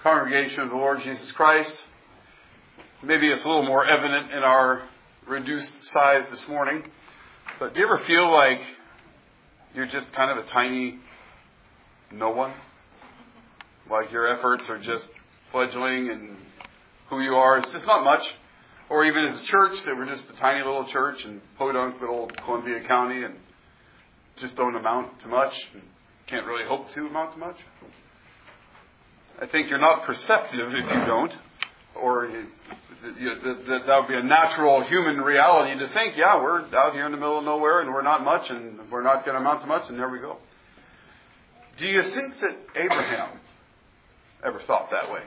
Congregation of the Lord Jesus Christ. Maybe it's a little more evident in our reduced size this morning, but do you ever feel like you're just kind of a tiny no one? Like your efforts are just fledgling and who you are, it's just not much. Or even as a church, that we're just a tiny little church in Podunk, little Columbia County, and just don't amount to much, and can't really hope to amount to much. I think you're not perceptive if you don't, or that would be a natural human reality to think, yeah, we're out here in the middle of nowhere and we're not much and we're not going to amount to much, and there we go. Do you think that Abraham ever thought that way?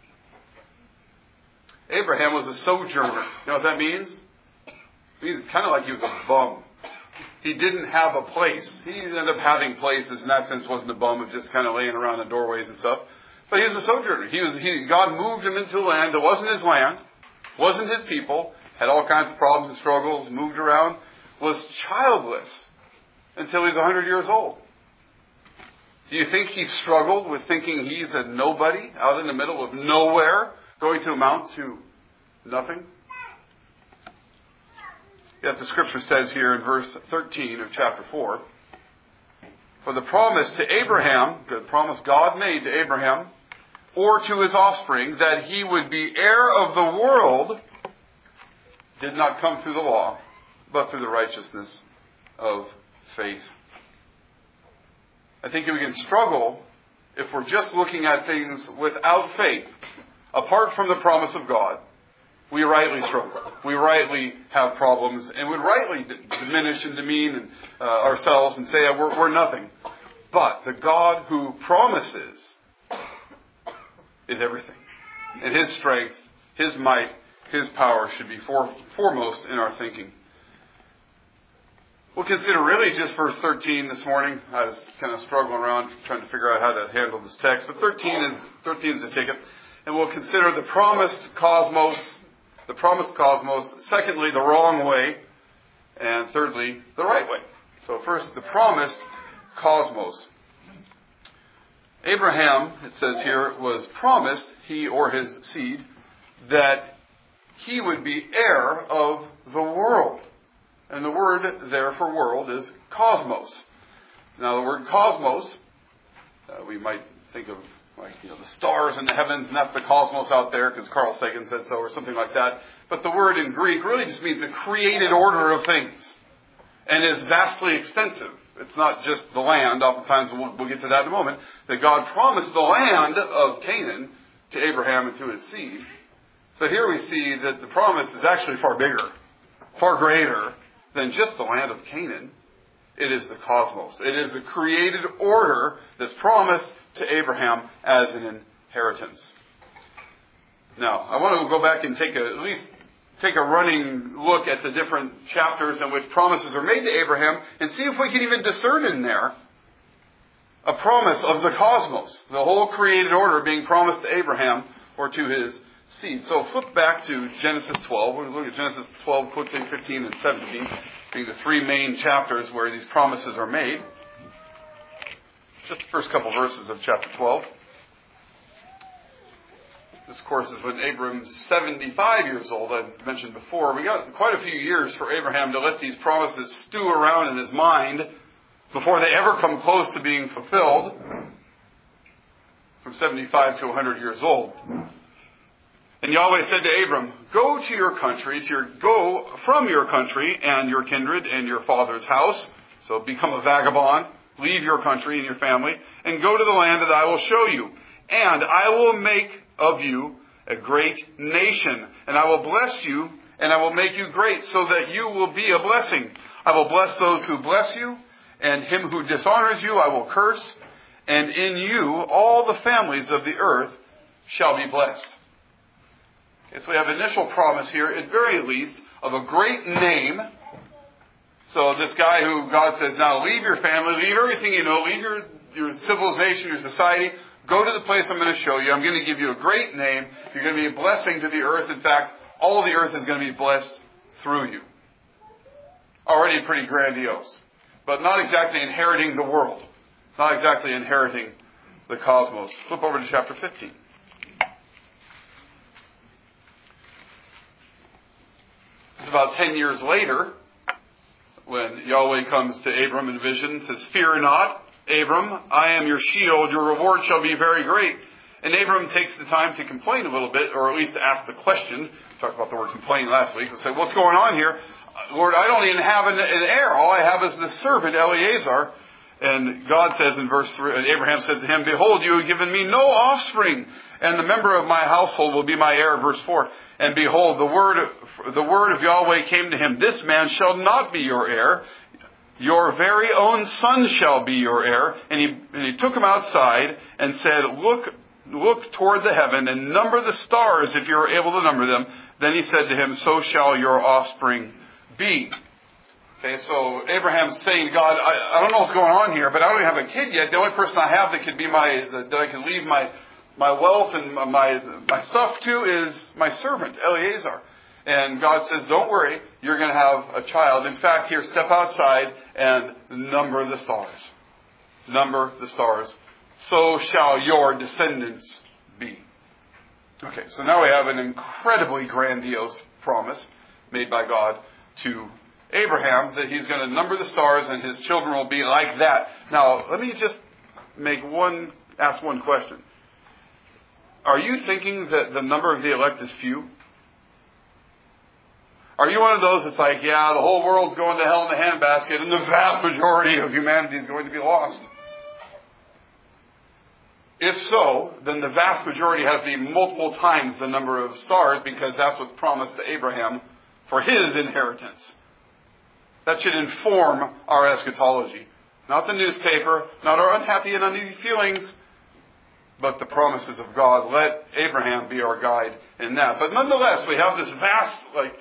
Abraham was a sojourner. You know what that means? It means it's kind of like he was a bum. He didn't have a place. He ended up having places, in that sense wasn't a bum of just kind of laying around in doorways and stuff. But he was a sojourner. God moved him into a land that wasn't his land, wasn't his people, had all kinds of problems and struggles, moved around, was childless until he was 100 years old. Do you think he struggled with thinking he's a nobody out in the middle of nowhere, going to amount to nothing? Yet the scripture says here in verse 13 of chapter 4, for the promise to Abraham, the promise God made to Abraham, or to his offspring, that he would be heir of the world, did not come through the law, but through the righteousness of faith. I think we can struggle if we're just looking at things without faith, apart from the promise of God. We rightly struggle. We rightly have problems, and would rightly diminish and demean ourselves and say we're nothing. But the God who promises is everything. And His strength, His might, His power should be foremost in our thinking. We'll consider really just verse 13 this morning. I was kind of struggling around trying to figure out how to handle this text. But 13 is the ticket. And we'll consider the promised cosmos. Secondly, the wrong way. And thirdly, the right way. So first, the promised cosmos. Abraham, it says here, was promised, he or his seed, that he would be heir of the world. And the word there for world is cosmos. Now the word cosmos, we might think of the stars in the heavens, and that's the cosmos out there because Carl Sagan said so or something like that. But the word in Greek really just means the created order of things and is vastly extensive. It's not just the land. Oftentimes, we'll get to that in a moment, that God promised the land of Canaan to Abraham and to his seed. But here we see that the promise is actually far bigger, far greater than just the land of Canaan. It is the cosmos. It is the created order that's promised to Abraham as an inheritance. Now, I want to go back and take a running look at the different chapters in which promises are made to Abraham and see if we can even discern in there a promise of the cosmos, the whole created order being promised to Abraham or to his seed. So flip back to Genesis 12. We're going to look at Genesis 12, quickly, 15 and 17, being the three main chapters where these promises are made. Just the first couple verses of chapter 12. This, of course, is when Abram's 75 years old, I mentioned before. We got quite a few years for Abraham to let these promises stew around in his mind before they ever come close to being fulfilled. From 75 to 100 years old. And Yahweh said to Abram, go to your country, go from your country and your kindred and your father's house. So become a vagabond, leave your country and your family, and go to the land that I will show you. And I will make of you a great nation, and I will bless you, and I will make you great, so that you will be a blessing. I will bless those who bless you, and him who dishonors you I will curse, and in you all the families of the earth shall be blessed. Okay, so we have initial promise here, at very least, of a great name. So this guy who God says, now leave your family, leave everything you know, leave your civilization, your society, go to the place I'm going to show you. I'm going to give you a great name. You're going to be a blessing to the earth. In fact, all the earth is going to be blessed through you. Already pretty grandiose. But not exactly inheriting the world. Not exactly inheriting the cosmos. Flip over to chapter 15. It's about 10 years later when Yahweh comes to Abram in vision and says, "Fear not, Abram, I am your shield, your reward shall be very great." And Abram takes the time to complain a little bit, or at least to ask the question. We talked about the word complain last week. And say, "What's going on here? Lord, I don't even have an heir. All I have is the servant, Eliezer." And God says in verse 3, Abraham says to him, "Behold, you have given me no offspring, and the member of my household will be my heir." Verse 4, "And behold, the word of Yahweh came to him, This man shall not be your heir. Your very own son shall be your heir." And he took him outside and said, Look toward the heaven and number the stars if you are able to number them. Then he said to him, "So shall your offspring be." Okay, so Abraham's saying to God, I don't know what's going on here, but I don't even have a kid yet. The only person I have that could be that I can leave my wealth and my stuff to is my servant, Eliezer. And God says, "Don't worry, you're going to have a child. In fact, here, step outside and number the stars. Number the stars. So shall your descendants be." Okay, so now we have an incredibly grandiose promise made by God to Abraham that he's going to number the stars and his children will be like that. Now, let me just ask one question. Are you thinking that the number of the elect is few? Are you one of those that's like, yeah, the whole world's going to hell in a handbasket and the vast majority of humanity is going to be lost? If so, then the vast majority has to be multiple times the number of stars, because that's what's promised to Abraham for his inheritance. That should inform our eschatology. Not the newspaper, not our unhappy and uneasy feelings, but the promises of God. Let Abraham be our guide in that. But nonetheless, we have this vast,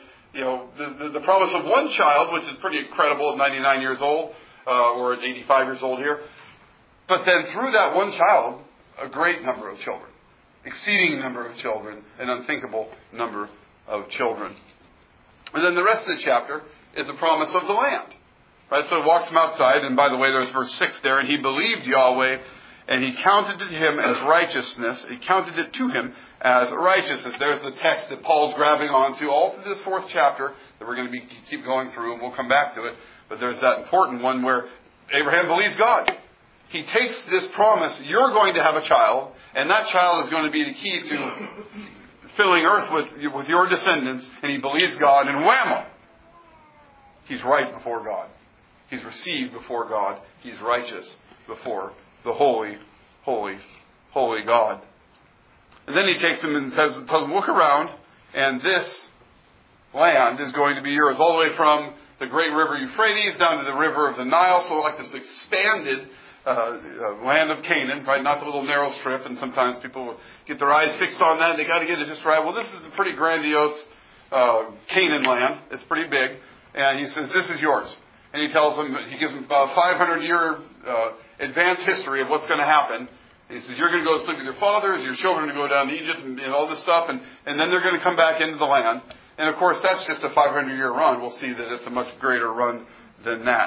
the promise of one child, which is pretty incredible at 99 years old, or at 85 years old here. But then through that one child, a great number of children. Exceeding number of children. An unthinkable number of children. And then the rest of the chapter is a promise of the land. Right? So he walks him outside, and by the way, there's verse 6 there, "And he believed Yahweh, and he counted it to him as righteousness." He counted it to him as righteousness. There's the text that Paul's grabbing onto all through this 4th chapter that we're going to keep going through, and we'll come back to it. But there's that important one where Abraham believes God. He takes this promise, you're going to have a child, and that child is going to be the key to filling earth with your descendants, and he believes God, and whammo! He's right before God. He's received before God. He's righteous before the holy, holy, holy God. And then he takes him and tells him, look around, and this land is going to be yours, all the way from the great river Euphrates down to the river of the Nile, so like this expanded land of Canaan, right? Not the little narrow strip, and sometimes people get their eyes fixed on that. They got to get it just right. Well, this is a pretty grandiose Canaan land. It's pretty big, and he says, "This is yours." And he tells them, he gives them about 500-year advanced history of what's going to happen. And he says, "You're going to go sleep with your fathers. Your children are going to go down to Egypt and all this stuff, and then they're going to come back into the land." And of course, that's just a 500-year run. We'll see that it's a much greater run than that.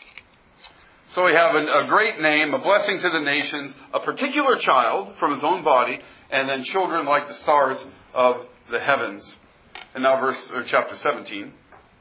So we have a great name, a blessing to the nations, a particular child from his own body, and then children like the stars of the heavens. And now chapter 17.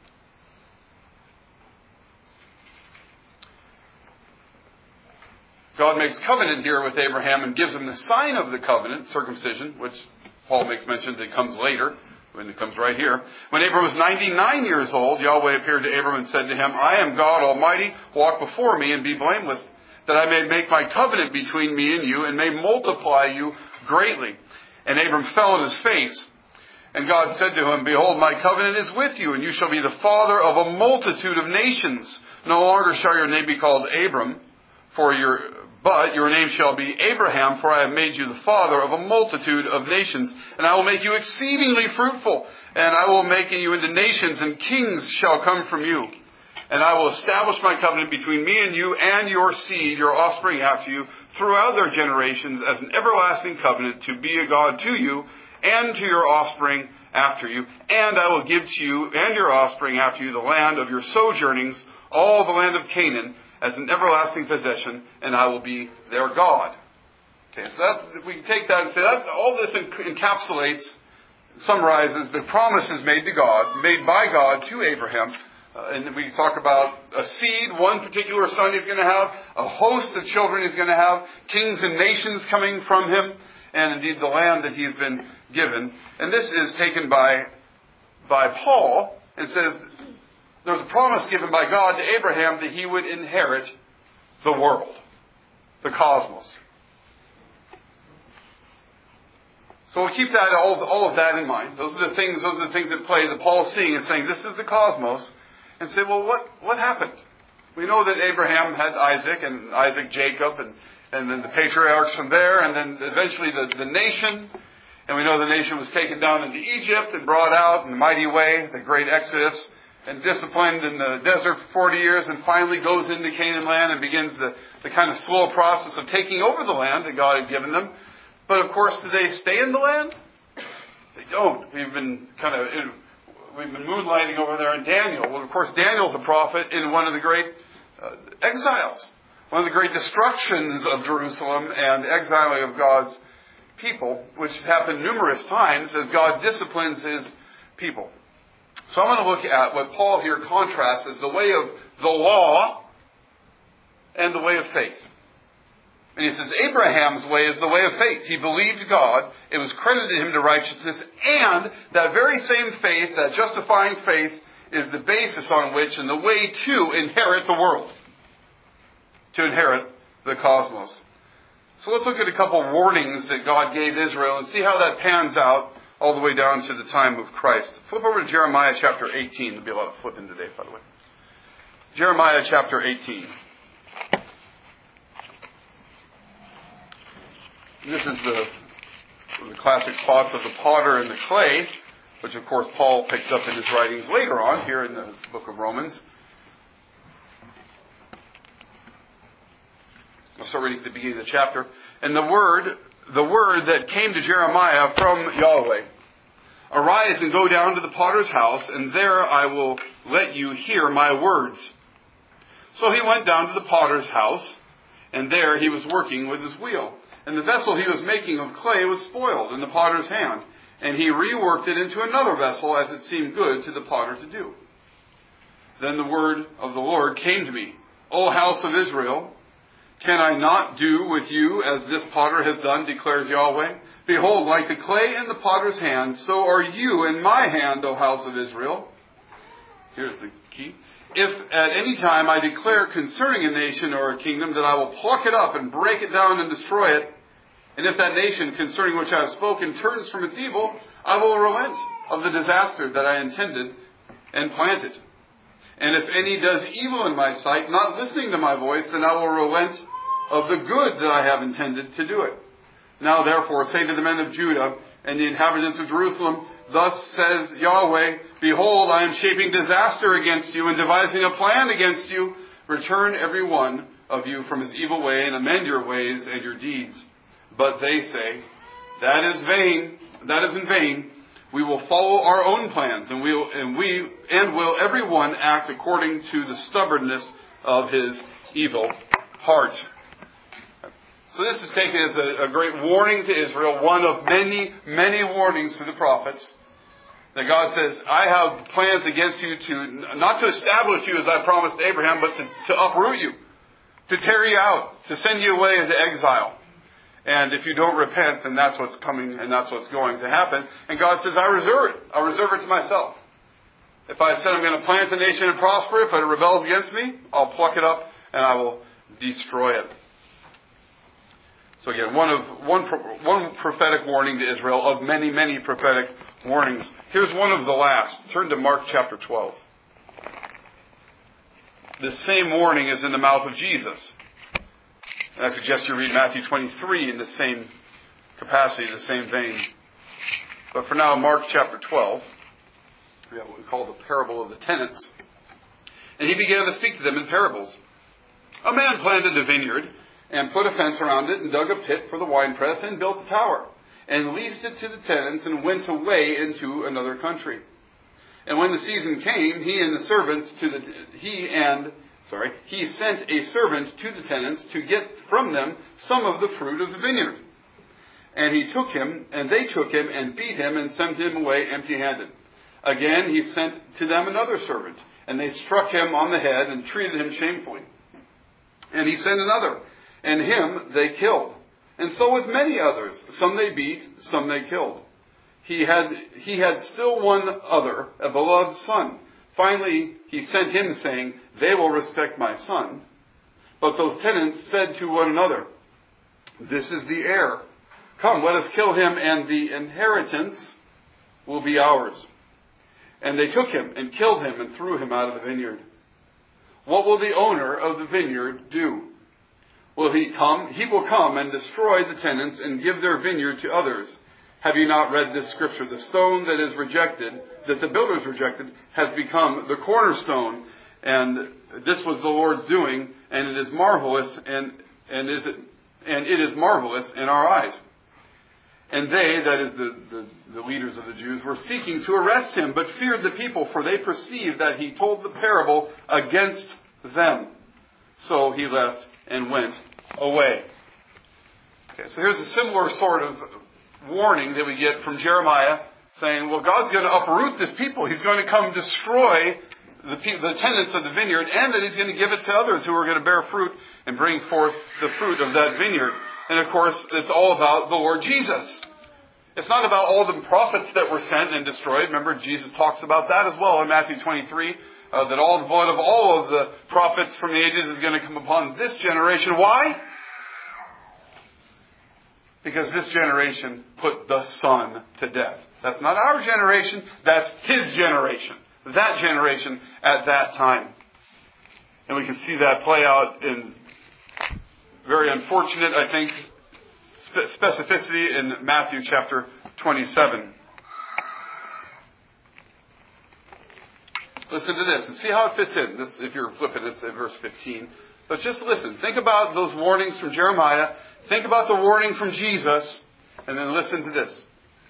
God makes covenant here with Abraham and gives him the sign of the covenant, circumcision, which Paul makes mention that comes later. When it comes right here. When Abram was 99 years old, Yahweh appeared to Abram and said to him, "I am God Almighty, walk before me and be blameless, that I may make my covenant between me and you, and may multiply you greatly." And Abram fell on his face. And God said to him, "Behold, my covenant is with you, and you shall be the father of a multitude of nations. No longer shall your name be called Abram, but your name shall be Abraham, for I have made you the father of a multitude of nations. And I will make you exceedingly fruitful, and I will make you into nations, and kings shall come from you. And I will establish my covenant between me and you and your seed, your offspring after you, throughout their generations, as an everlasting covenant, to be a God to you and to your offspring after you. And I will give to you and your offspring after you the land of your sojournings, all the land of Canaan, as an everlasting possession, and I will be their God." Okay, so we can take that and say that all this encapsulates summarizes the promises made by God to Abraham. And we talk about a seed, one particular son he's going to have, a host of children he's going to have, kings and nations coming from him, and indeed the land that he's been given. And this is taken by Paul and says there's a promise given by God to Abraham that he would inherit the world, the cosmos. So we'll keep that all of that in mind. Those are the things at play that Paul's seeing and saying this is the cosmos. And say, well, what happened? We know that Abraham had Isaac, and Isaac Jacob, and then the patriarchs from there, and then eventually the nation. And we know the nation was taken down into Egypt and brought out in the mighty way, the great Exodus, and disciplined in the desert for 40 years, and finally goes into Canaan land and begins the kind of slow process of taking over the land that God had given them. But of course, do they stay in the land? They don't. We've been moonlighting over there in Daniel. Well, of course, Daniel's a prophet in one of the great exiles, one of the great destructions of Jerusalem and exiling of God's people, which has happened numerous times as God disciplines his people. So I'm going to look at what Paul here contrasts as the way of the law and the way of faith. And he says Abraham's way is the way of faith. He believed God. It was credited to him to righteousness. And that very same faith, that justifying faith, is the basis on which and the way to inherit the world. To inherit the cosmos. So let's look at a couple warnings that God gave Israel and see how that pans out all the way down to the time of Christ. Flip over to Jeremiah chapter 18. There'll be a lot of flipping today, by the way. Jeremiah chapter 18. This is the classic spots of the potter and the clay, which of course Paul picks up in his writings later on here in the book of Romans. I'll start reading at the beginning of the chapter. And the word that came to Jeremiah from Yahweh, arise and go down to the potter's house, and there I will let you hear my words. So he went down to the potter's house, and there he was working with his wheel. And the vessel he was making of clay was spoiled in the potter's hand. And he reworked it into another vessel as it seemed good to the potter to do. Then the word of the Lord came to me. O house of Israel, can I not do with you as this potter has done, declares Yahweh? Behold, like the clay in the potter's hand, so are you in my hand, O house of Israel. Here's the key. If at any time I declare concerning a nation or a kingdom that I will pluck it up and break it down and destroy it, and if that nation concerning which I have spoken turns from its evil, I will relent of the disaster that I intended and planted. And if any does evil in my sight, not listening to my voice, then I will relent of the good that I have intended to do it. Now therefore say to the men of Judah and the inhabitants of Jerusalem, thus says Yahweh, behold, I am shaping disaster against you and devising a plan against you. Return every one of you from his evil way and amend your ways and your deeds. But they say, that is in vain. We will follow our own plans, and will everyone act according to the stubbornness of his evil heart. So this is taken as a great warning to Israel, one of many, many warnings to the prophets. That God says, I have plans against you not to establish you as I promised Abraham, but to uproot you, to tear you out, to send you away into exile. And if you don't repent, then that's what's coming and that's what's going to happen. And God says, I reserve it. I'll reserve it to myself. If I said I'm going to plant a nation and prosper it, but it rebels against me, I'll pluck it up and I will destroy it. So again, one prophetic warning to Israel of many, many prophetic warnings. Here's one of the last. Turn to Mark chapter 12. The same warning is in the mouth of Jesus. And I suggest you read Matthew 23 in the same capacity, the same vein. But for now, Mark chapter 12. We have what we call the parable of the tenants. And he began to speak to them in parables. A man planted a vineyard and put a fence around it and dug a pit for the winepress and built a tower and leased it to the tenants and went away into another country. And when the season came, he sent a servant to the tenants to get from them some of the fruit of the vineyard. And they took him and beat him and sent him away empty-handed. Again, he sent to them another servant, and they struck him on the head and treated him shamefully. And he sent another, and him they killed. And so with many others, some they beat, some they killed. He had still one other, a beloved son. Finally, he sent him, saying, "They will respect my son." But those tenants said to one another, "This is the heir. Come, let us kill him, and the inheritance will be ours." And they took him and killed him and threw him out of the vineyard. What will the owner of the vineyard do? Will he come? He will come and destroy the tenants and give their vineyard to others. Have you not read this scripture? The stone that is rejected, that the builders rejected, has become the cornerstone. And this was the Lord's doing, and it is marvelous, and it is marvelous in our eyes. And they, that is the leaders of the Jews, were seeking to arrest him, but feared the people, for they perceived that he told the parable against them. So he left and went away. Okay, so here's a similar sort of warning that we get from Jeremiah, saying, well, God's going to uproot this people. He's going to come destroy the tenants of the vineyard, and that he's going to give it to others who are going to bear fruit and bring forth the fruit of that vineyard. And of course, it's all about the Lord Jesus. It's not about all the prophets that were sent and destroyed. Remember, Jesus talks about that as well in Matthew 23, that all the blood of all of the prophets from the ages is going to come upon this generation. Why? Because this generation put the Son to death. That's not our generation. That's his generation. That generation at that time. And we can see that play out in very unfortunate, I think, specificity in Matthew chapter 27. Listen to this and see how it fits in. This, if you're flipping, it's in verse 15. But just listen. Think about those warnings from Jeremiah. Think about the warning from Jesus. And then listen to this.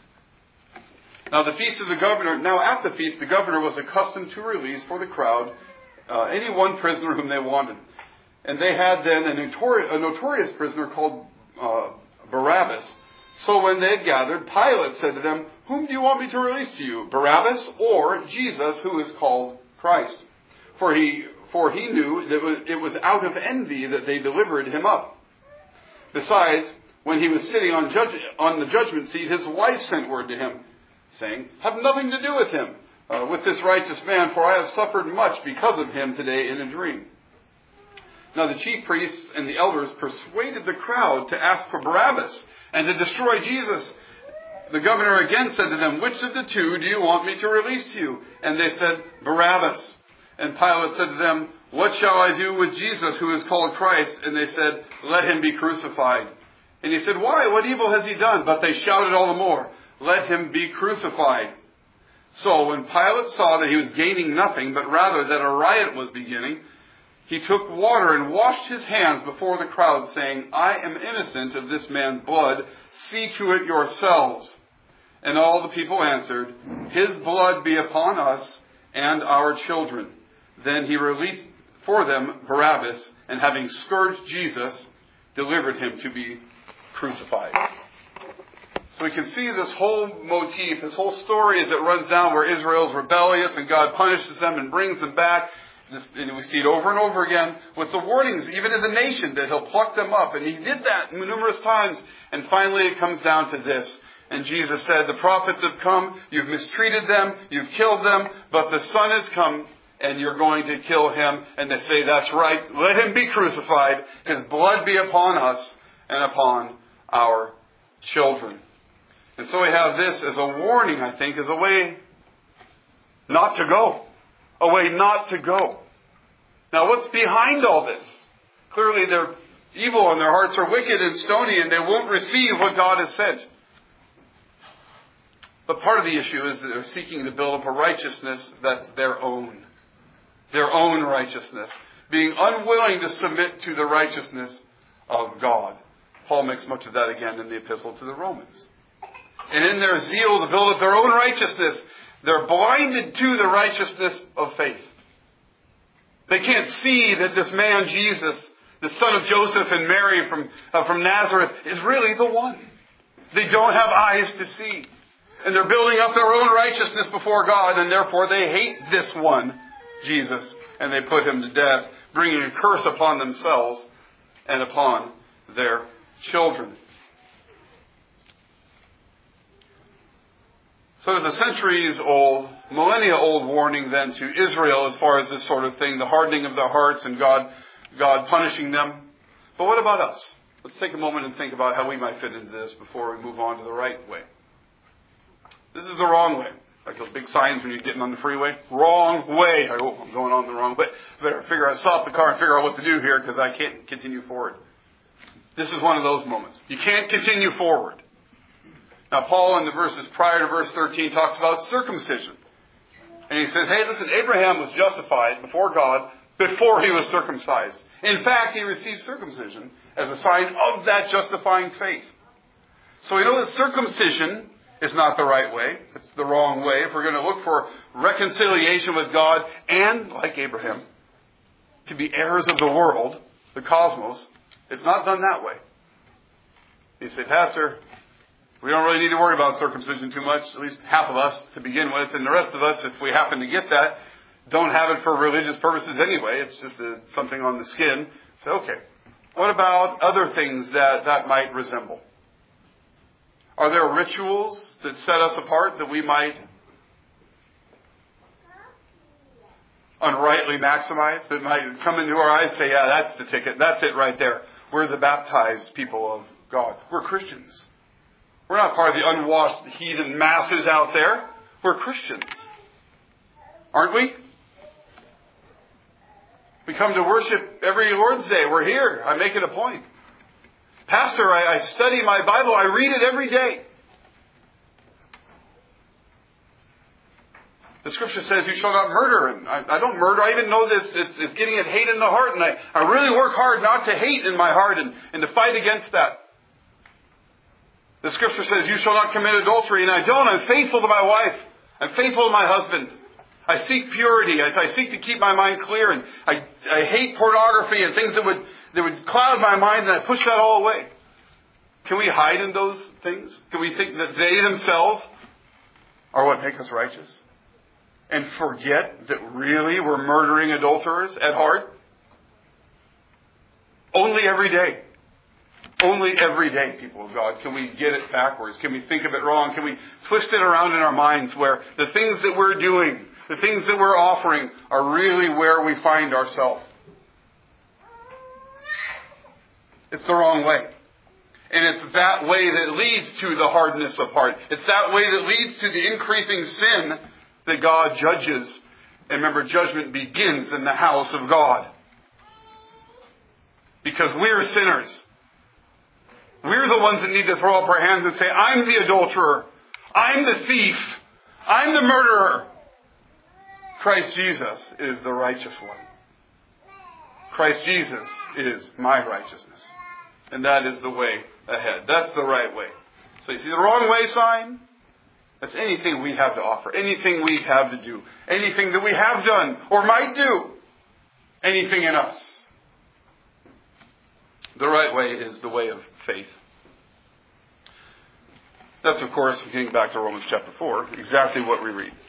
Now at the feast, the governor was accustomed to release for the crowd any one prisoner whom they wanted. And they had then a notorious prisoner called Barabbas. So when they had gathered, Pilate said to them, "Whom do you want me to release to you, Barabbas or Jesus, who is called Christ?" For he knew that it was out of envy that they delivered him up. Besides, when he was sitting on the judgment seat, his wife sent word to him, saying, "Have nothing to do with him, with this righteous man, for I have suffered much because of him today in a dream." Now the chief priests and the elders persuaded the crowd to ask for Barabbas and to destroy Jesus. The governor again said to them, "Which of the two do you want me to release to you?" And they said, "Barabbas." And Pilate said to them, "What shall I do with Jesus, who is called Christ?" And they said, "Let him be crucified." And he said, "Why? What evil has he done?" But they shouted all the more, "Let him be crucified." So when Pilate saw that he was gaining nothing, but rather that a riot was beginning, he took water and washed his hands before the crowd, saying, "I am innocent of this man's blood. See to it yourselves." And all the people answered, "His blood be upon us and our children." Then he released for them Barabbas, and having scourged Jesus, delivered him to be crucified. So we can see this whole motif, this whole story as it runs down, where Israel's rebellious and God punishes them and brings them back. And we see it over and over again with the warnings, even as a nation, that he'll pluck them up. And he did that numerous times. And finally it comes down to this. And Jesus said, "The prophets have come, you've mistreated them, you've killed them, but the Son has come and you're going to kill him." And they say, "That's right, let him be crucified, his blood be upon us and upon our children." And so we have this as a warning, I think, as a way not to go. A way not to go. Now what's behind all this? Clearly they're evil and their hearts are wicked and stony and they won't receive what God has sent. But part of the issue is that they're seeking to build up a righteousness that's their own. Their own righteousness. Being unwilling to submit to the righteousness of God. Paul makes much of that again in the epistle to the Romans. And in their zeal to build up their own righteousness, they're blinded to the righteousness of faith. They can't see that this man, Jesus, the son of Joseph and Mary from Nazareth, is really the one. They don't have eyes to see. And they're building up their own righteousness before God, and therefore they hate this one, Jesus, and they put him to death, bringing a curse upon themselves and upon their children. So there's a centuries-old, millennia-old warning then to Israel as far as this sort of thing, the hardening of their hearts and God punishing them. But what about us? Let's take a moment and think about how we might fit into this before we move on to the right way. This is the wrong way. Like those big signs when you're getting on the freeway. Wrong way. I'm going on the wrong way. Better stop the car and figure out what to do here because I can't continue forward. This is one of those moments. You can't continue forward. Now, Paul in the verses prior to verse 13 talks about circumcision. And he says, hey, listen, Abraham was justified before God before he was circumcised. In fact, he received circumcision as a sign of that justifying faith. So we know that circumcision is not the right way. It's the wrong way. If we're going to look for reconciliation with God and, like Abraham, to be heirs of the world, the cosmos, it's not done that way. You say, Pastor, we don't really need to worry about circumcision too much, at least half of us to begin with, and the rest of us, if we happen to get that, don't have it for religious purposes anyway. It's just something on the skin. So, okay. What about other things that might resemble? Are there rituals that set us apart that we might unrightly maximize, that might come into our eyes and say, yeah, that's the ticket. That's it right there. We're the baptized people of God. We're Christians. We're not part of the unwashed heathen masses out there. We're Christians. Aren't we? We come to worship every Lord's Day. We're here. I make it a point. Pastor, I study my Bible. I read it every day. The Scripture says you shall not murder. And I don't murder. I even know that it's getting at hate in the heart. And I really work hard not to hate in my heart and to fight against that. The Scripture says you shall not commit adultery. And I don't. I'm faithful to my wife. I'm faithful to my husband. I seek purity. I seek to keep my mind clear. And I hate pornography and things that would cloud my mind, and I push that all away. Can we hide in those things? Can we think that they themselves are what make us righteous? And forget that really we're murdering adulterers at heart? Only every day. Only every day, people of God, can we get it backwards. Can we think of it wrong? Can we twist it around in our minds where the things that we're doing, the things that we're offering are really where we find ourselves? It's the wrong way. And it's that way that leads to the hardness of heart. It's that way that leads to the increasing sin that God judges. And remember, judgment begins in the house of God. Because we're sinners. We're the ones that need to throw up our hands and say, I'm the adulterer. I'm the thief. I'm the murderer. Christ Jesus is the righteous one. Christ Jesus is my righteousness. And that is the way ahead. That's the right way. So you see the wrong way sign? That's anything we have to offer. Anything we have to do. Anything that we have done or might do. Anything in us. The right way is the way of faith. That's, of course, getting back to Romans chapter 4, exactly what we read.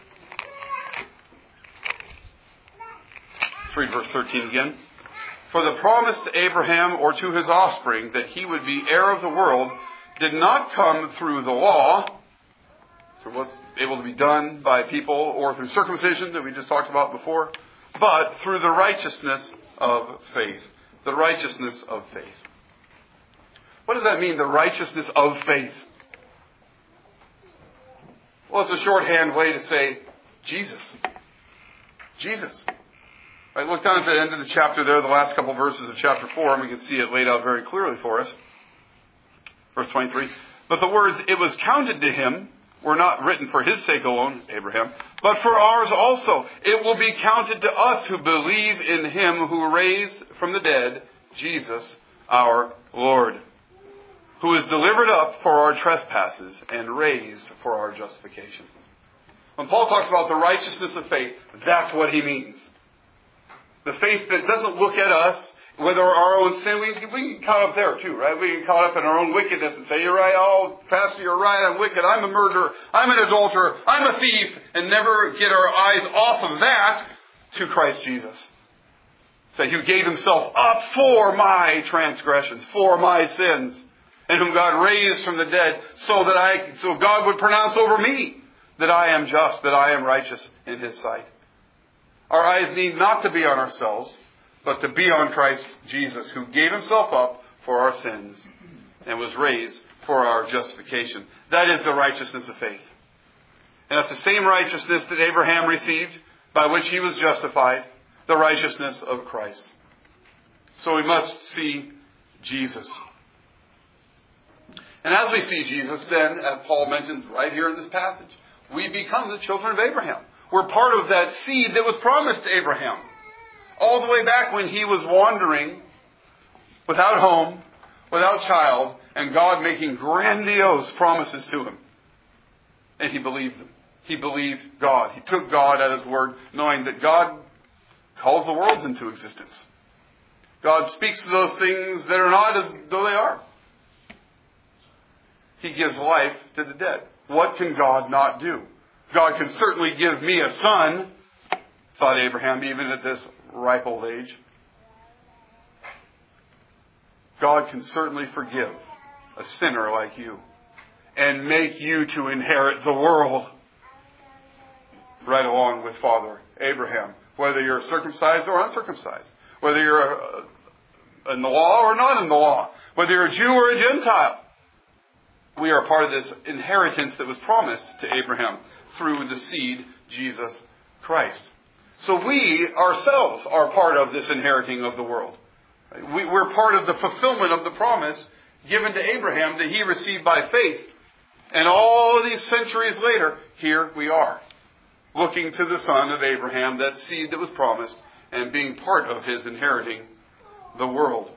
Let's read verse 13 again. For the promise to Abraham or to his offspring that he would be heir of the world did not come through the law, through what's able to be done by people, or through circumcision that we just talked about before, but through the righteousness of faith. The righteousness of faith. What does that mean, the righteousness of faith? Well, it's a shorthand way to say Jesus. Jesus. Right, look down at the end of the chapter there, the last couple verses of chapter 4, and we can see it laid out very clearly for us. Verse 23. But the words, it was counted to him, were not written for his sake alone, Abraham, but for ours also. It will be counted to us who believe in him who raised from the dead Jesus our Lord, who is delivered up for our trespasses and raised for our justification. When Paul talks about the righteousness of faith, that's what he means. The faith that doesn't look at us With our own sin, we can get caught up there too, right? We get caught up in our own wickedness and say, you're right, oh, Pastor, you're right, I'm wicked, I'm a murderer, I'm an adulterer, I'm a thief, and never get our eyes off of that to Christ Jesus. Say, who gave himself up for my transgressions, for my sins, and whom God raised from the dead so God would pronounce over me that I am just, that I am righteous in his sight. Our eyes need not to be on ourselves, but to be on Christ Jesus, who gave himself up for our sins and was raised for our justification. That is the righteousness of faith. And that's the same righteousness that Abraham received, by which he was justified, the righteousness of Christ. So we must see Jesus. And as we see Jesus, then, as Paul mentions right here in this passage, we become the children of Abraham. We're part of that seed that was promised to Abraham. All the way back when he was wandering without home, without child, and God making grandiose promises to him. And he believed them. He believed God. He took God at his word, knowing that God calls the worlds into existence. God speaks to those things that are not as though they are. He gives life to the dead. What can God not do? God can certainly give me a son, thought Abraham, even at this ripe old age. God can certainly forgive a sinner like you and make you to inherit the world right along with Father Abraham, whether you're circumcised or uncircumcised, whether you're in the law or not in the law, whether you're a Jew or a Gentile. We are part of this inheritance that was promised to Abraham through the seed, Jesus Christ. So we ourselves are part of this inheriting of the world. We're part of the fulfillment of the promise given to Abraham that he received by faith. And all of these centuries later, here we are, looking to the son of Abraham, that seed that was promised, and being part of his inheriting the world.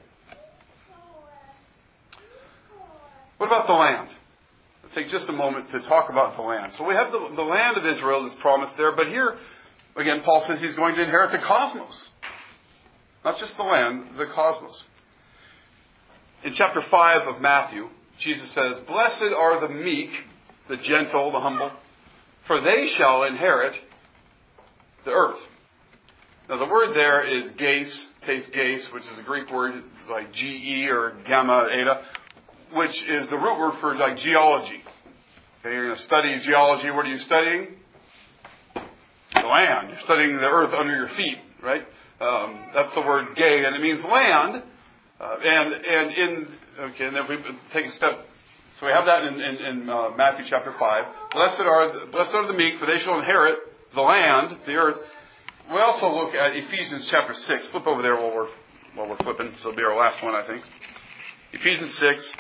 What about the land? Let's take just a moment to talk about the land. So we have the land of Israel that's promised there, but here, again, Paul says he's going to inherit the cosmos. Not just the land, the cosmos. In chapter 5 of Matthew, Jesus says, "Blessed are the meek, the gentle, the humble, for they shall inherit the earth." Now the word there is geis, which is a Greek word like Ge or gamma eta, which is the root word for like geology. Okay, you're going to study geology. What are you studying? The land. You're studying the earth under your feet, right? That's the word gay, and it means land. And then if we take a step, so we have that in Matthew chapter 5. Blessed are the meek, for they shall inherit the land, the earth. We also look at Ephesians chapter 6. Flip over there while we're flipping. This will be our last one, I think. Ephesians 6.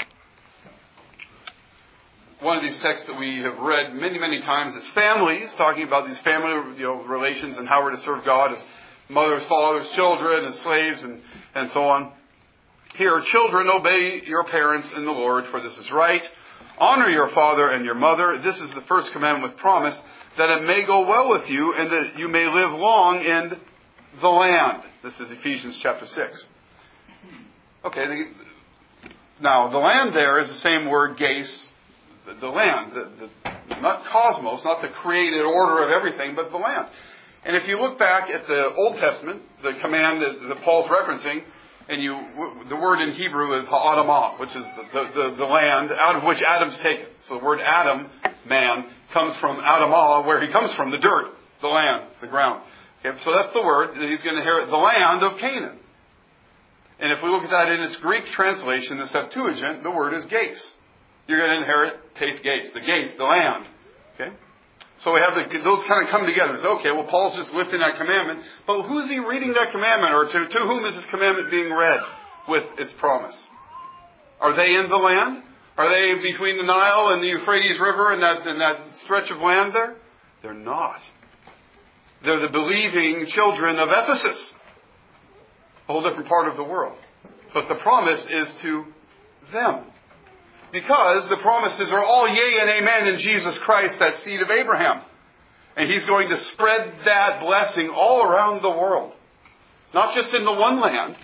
One of these texts that we have read many, many times is families, talking about these family relations and how we're to serve God as mothers, fathers, children, and slaves, and so on. Here, children, obey your parents in the Lord, for this is right. Honor your father and your mother. This is the first commandment with promise, that it may go well with you and that you may live long in the land. This is Ephesians chapter 6. Okay, now the land there is the same word, geis, the land, not cosmos, not the created order of everything, but the land. And if you look back at the Old Testament, the command that Paul's referencing, and the word in Hebrew is ha'adamah, which is the land out of which Adam's taken. So the word Adam, man, comes from Adamah, where he comes from, the dirt, the land, the ground. Okay, so that's the word that he's going to inherit, the land of Canaan. And if we look at that in its Greek translation, the Septuagint, the word is geis. You're going to inherit geis, the land. Okay? So we have those kind of come together. It's okay, well, Paul's just lifting that commandment. But who is he reading that commandment? Or to whom is this commandment being read with its promise? Are they in the land? Are they between the Nile and the Euphrates River and that stretch of land there? They're not. They're the believing children of Ephesus. A whole different part of the world. But the promise is to them. Because the promises are all yea and amen in Jesus Christ, that seed of Abraham. And he's going to spread that blessing all around the world. Not just in the one land.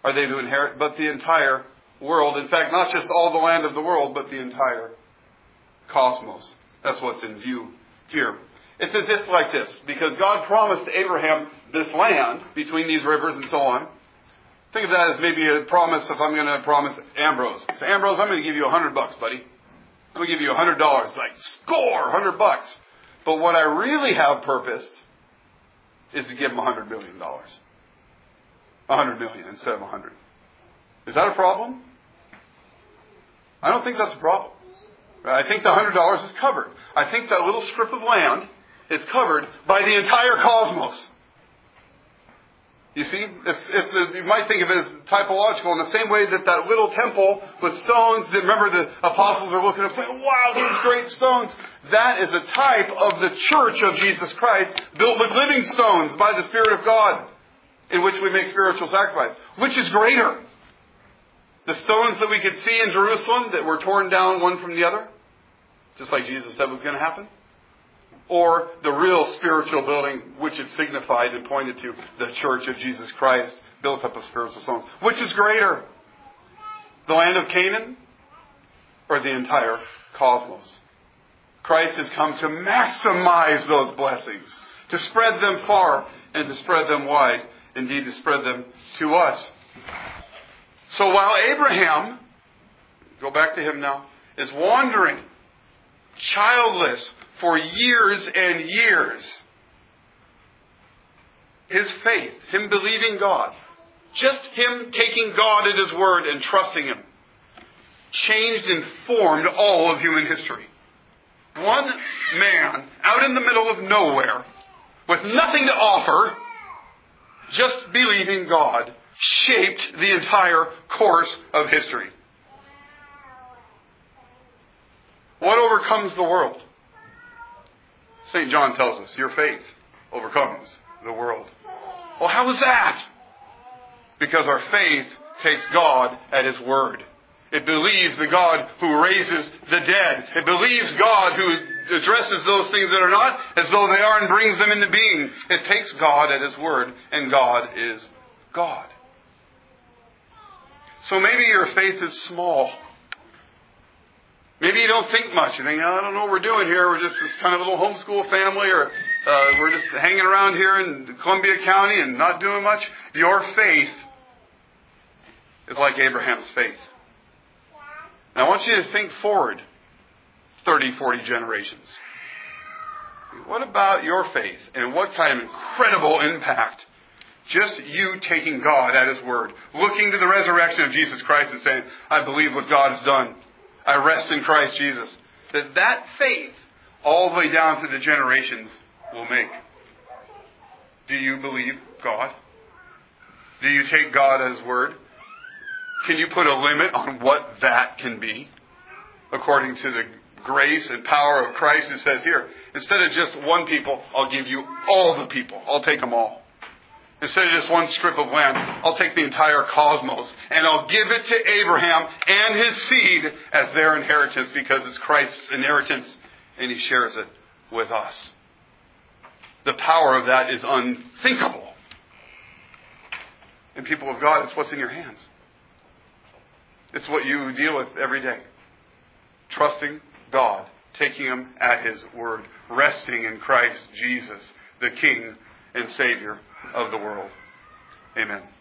are they to inherit, but the entire world. In fact, not just all the land of the world, but the entire cosmos. That's what's in view here. It's as if like this, because God promised Abraham this land between these rivers and so on. Think of that as maybe a promise. If I'm going to promise Ambrose, say, Ambrose, I'm going to give you $100, buddy. I'm going to give you $100. Like, score, $100. But what I really have purposed is to give him $100 million. $100 million instead of 100. Is that a problem? I don't think that's a problem. I think the $100 is covered. I think that little strip of land is covered by the entire cosmos. You see, you might think of it as typological in the same way that that little temple with stones, remember the apostles are looking up saying, wow, these great stones. That is a type of the church of Jesus Christ, built with living stones by the Spirit of God, in which we make spiritual sacrifice. Which is greater? The stones that we could see in Jerusalem that were torn down one from the other, just like Jesus said was going to happen? Or the real spiritual building, which it signified and pointed to, the church of Jesus Christ, built up of spiritual stones. Which is greater? The land of Canaan or the entire cosmos? Christ has come to maximize those blessings, to spread them far and to spread them wide, indeed to spread them to us. So while Abraham, go back to him now, is wandering, childless, for years and years, his faith, him believing God, just him taking God at His word and trusting Him, changed and formed all of human history. One man out in the middle of nowhere, with nothing to offer, just believing God, shaped the entire course of history. What overcomes the world? St. John tells us, your faith overcomes the world. Well, how is that? Because our faith takes God at His word. It believes the God who raises the dead. It believes God who addresses those things that are not as though they are and brings them into being. It takes God at His word, and God is God. So maybe your faith is small. Maybe you don't think much. You think, I don't know what we're doing here. We're just this kind of little homeschool family, or we're just hanging around here in Columbia County and not doing much. Your faith is like Abraham's faith. And I want you to think forward 30, 40 generations. What about your faith? And what kind of incredible impact? Just you taking God at His word, looking to the resurrection of Jesus Christ and saying, I believe what God has done. I rest in Christ Jesus. That faith, all the way down through the generations, will make. Do you believe God? Do you take God at His word? Can you put a limit on what that can be? According to the grace and power of Christ, who says here, instead of just one people, I'll give you all the people. I'll take them all. Instead of just one strip of land, I'll take the entire cosmos and I'll give it to Abraham and his seed as their inheritance, because it's Christ's inheritance and He shares it with us. The power of that is unthinkable. And people of God, it's what's in your hands. It's what you deal with every day. Trusting God, taking Him at His word, resting in Christ Jesus, the King and Savior of the world. Amen.